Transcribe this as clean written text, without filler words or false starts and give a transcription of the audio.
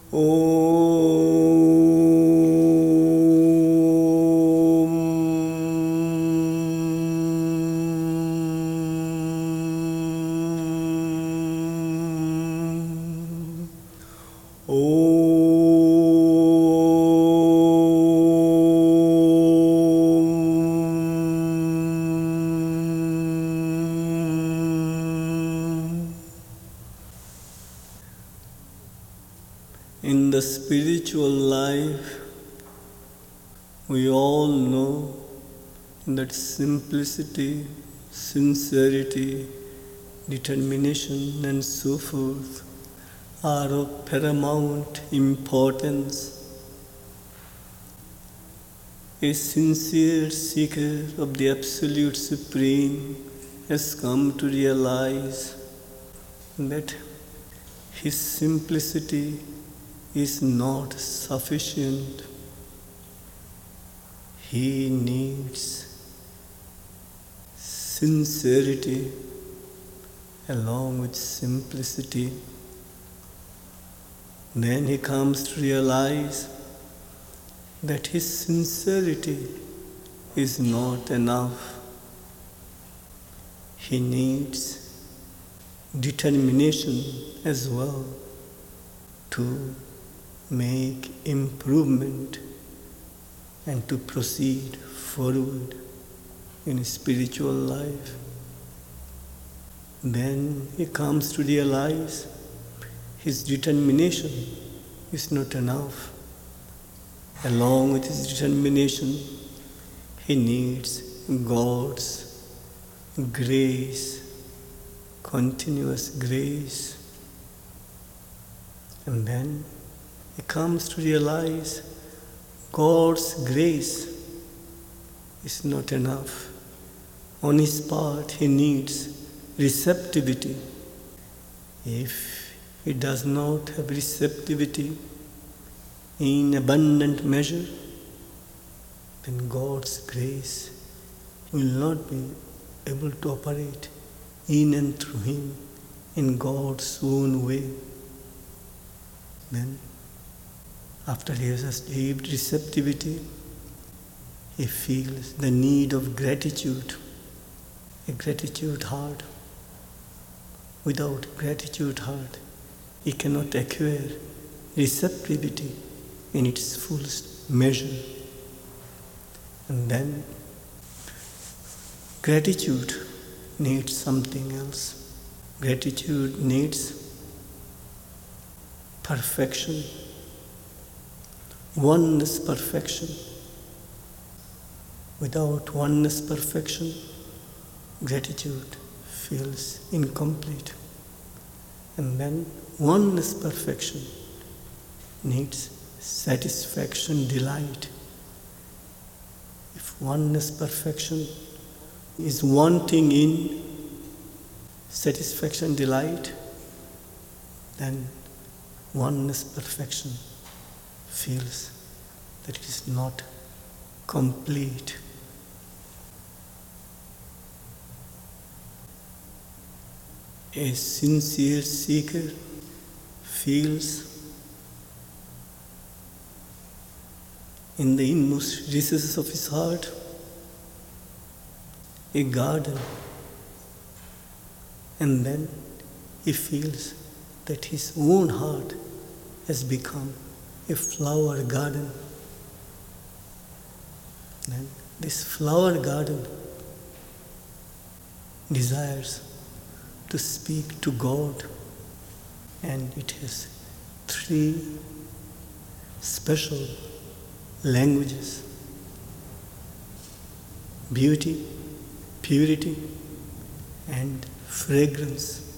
In the spiritual life, we all know that simplicity, sincerity, determination, and so forth are of paramount importance. A sincere seeker of the Absolute Supreme has come to realize that his simplicity is not sufficient. He needs sincerity along with simplicity. Then he comes to realize that his sincerity is not enough. He needs determination as well to make improvement and to proceed forward in spiritual life. Then he comes to realize his determination is not enough. Along with his determination, he needs God's grace, continuous grace. And then he comes to realize God's grace is not enough. On his part, he needs receptivity. If he does not have receptivity in abundant measure, then God's grace will not be able to operate in and through him in God's own way. Then, after he has achieved receptivity, he feels the need of gratitude, a gratitude heart. Without gratitude heart, he cannot acquire receptivity in its fullest measure. And then, gratitude needs something else. Gratitude needs perfection, oneness perfection. Without oneness perfection, gratitude feels incomplete. And then oneness perfection needs satisfaction, delight. If oneness perfection is wanting in satisfaction, delight, then oneness perfection feels that it is not complete. A sincere seeker feels in the inmost recesses of his heart a garden, and then he feels that his own heart has become a flower garden. And this flower garden desires to speak to God, and it has 3 special languages: beauty, purity, and fragrance.